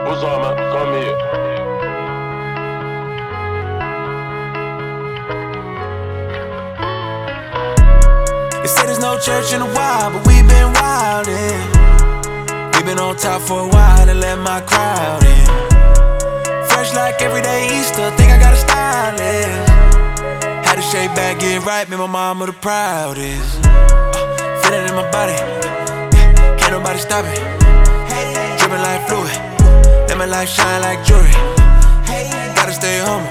What's up, man? Come here. They say there's no church in the wild, but we been wildin'. We been on top for a while and let my crowd in. Fresh like everyday Easter, think I got a stylist. Had to shake back, get right, me my mama the proudest. Feel it in my body, can't nobody stop it. Drippin' like fluid, let my life shine like jewelry. Gotta stay humble,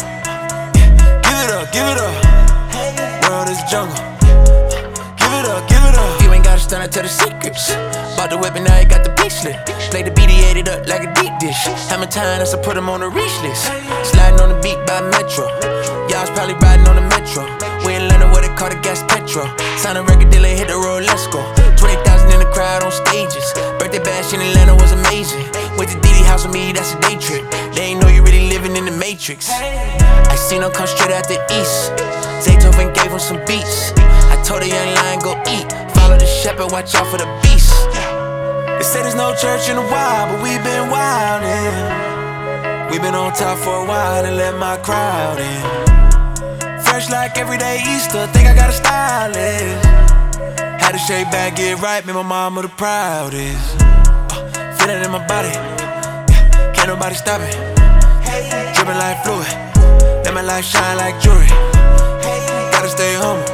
give it up. World is jungle. Give it up. You ain't gotta stand up to the secrets. Bought the whip and now you got the beat slit. Play the beat, he ate it up like a deep dish. Hammer time, that's to put him on the reach list. Sliding on the beat by Metro. Y'all's probably riding on the Metro. We in London where they call the gas petrol. Sign a record deal and hit the road, let's go. 20,000 in the crowd on stages. Birthday bash in Atlanta was amazing. Went to Diddy house with me, that's a day trip. They ain't know you really living in the Matrix. I seen him come straight out the east. Zaytoven gave him some beats. I told a young lion go eat. Follow the shepherd, watch out for the beast. They say there's no church in the wild, but we been wildin'. We been on top for a while and let my crowd in. Fresh like everyday Easter, think I got a stylist. Had to shake back, get right, me my mama the proudest. Feel it in my body, can't nobody stop it. Drippin' like fluid, let my life shine like jewelry. Gotta stay humble,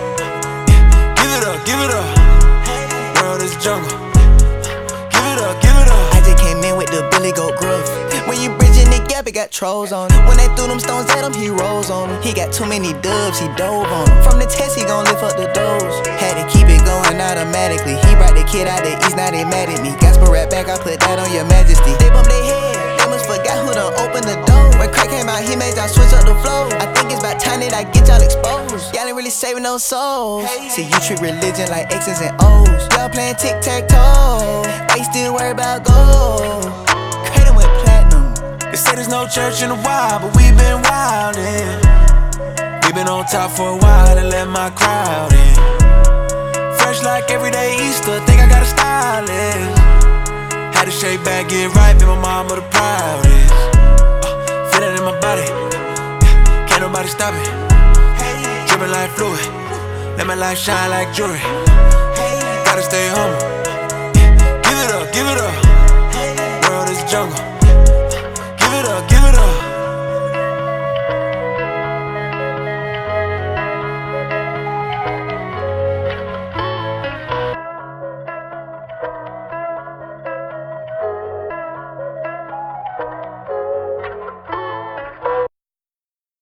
give it up. World is jungle, give it up. I just came in with the Billy Goat gruff. When you bridging the gap, it got trolls on it. When they threw them stones at him, he rolls on them. He got too many dubs, he dove on them. From the test, he gon' lift up the doors. Had to keep it going automatically. He brought the kid out the east, now they mad at me. Gospel rap back, I put that on your majesty. They bump their head, they must forgot who done opened the door. When crack came out, he made y'all switch up the flow. I think it's about time that I get y'all exposed. Y'all ain't really saving no souls. See, you treat religion like X's and O's. Y'all playing tic-tac-toe, why you still worry about gold? Cradle with platinum. They say there's no church in the wild, but we been wildin'. We been on top for a while and let my crowd in. Fresh like everyday Easter, think I got a stylist. Had to shake back, get right, be my mama the proudest. Feel it in my body, can't nobody stop it. Drippin' like fluid, let my life shine like jewelry. Gotta stay humble, give it up. World is jungle.